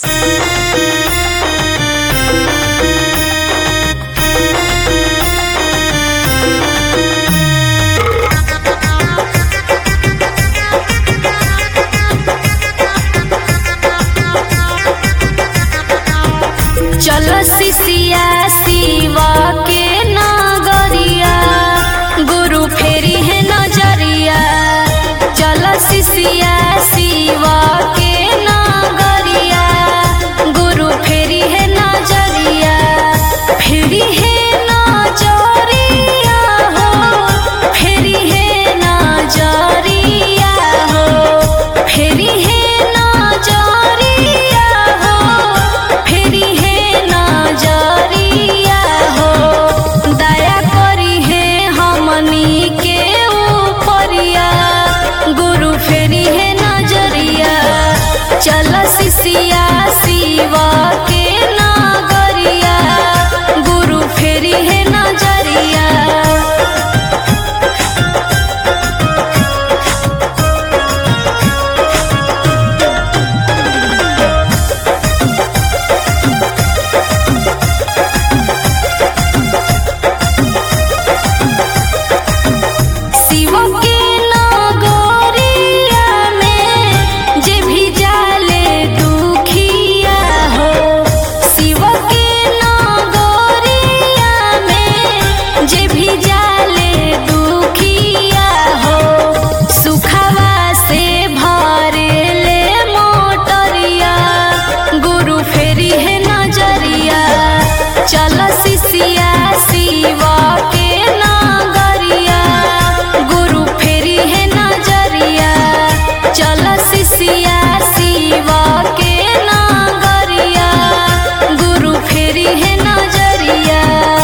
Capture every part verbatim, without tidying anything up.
चलो सिसिया शिवा के नगरिया, गुरु फेरी है नजरिया। चलो सिसिया शिवा के नगरिया, गुरु फेरी है नजरिया। फेरी है नजरिया हो, फेरी है नजरिया हो, फेरी है नजरिया हो, फेरी है नजरिया हो। दया करी है हमनी के ऊपरिया, गुरु फेरी है नजरिया। चल सिसिया शिवा के नगरिया, गुरु फेरी है नजरिया। शिव के नगरिया में जे भी जाले दुखिया हो। शिव के नगरिया में जे भी जाले दुखिया हो। सुखवा से भरेले मोटरिया, गुरु फेरी है नजरिया। चल सिसिया शिवा के नगरिया, गुरु फेरी है नजरिया। चल सिसिया शिवा के नगरिया, गुरु फेरी है नजरिया।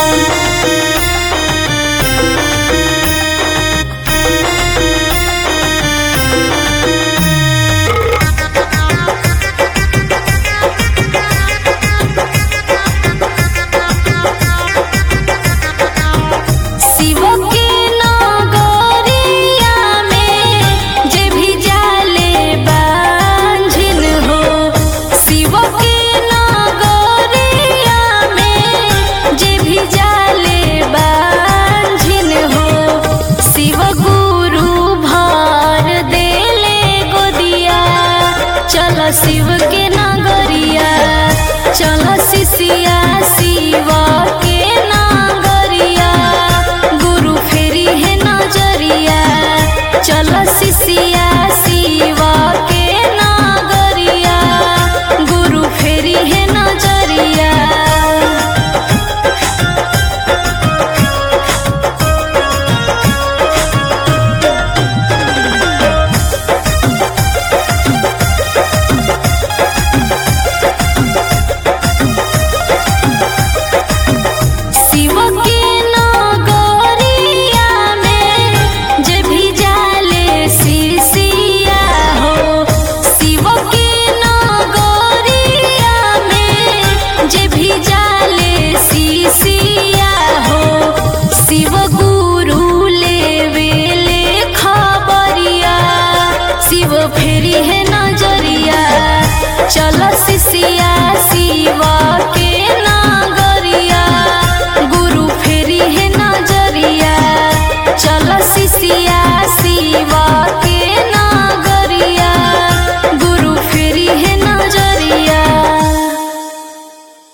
शिव के नगरिया में जे भी जाले बांझिन हो। शिव के नगरिया में जे भी जाले बांझिन हो। शिव गुरु भर देले गोदिया, चल शिव के नगरिया। चल सिसिया शिवा के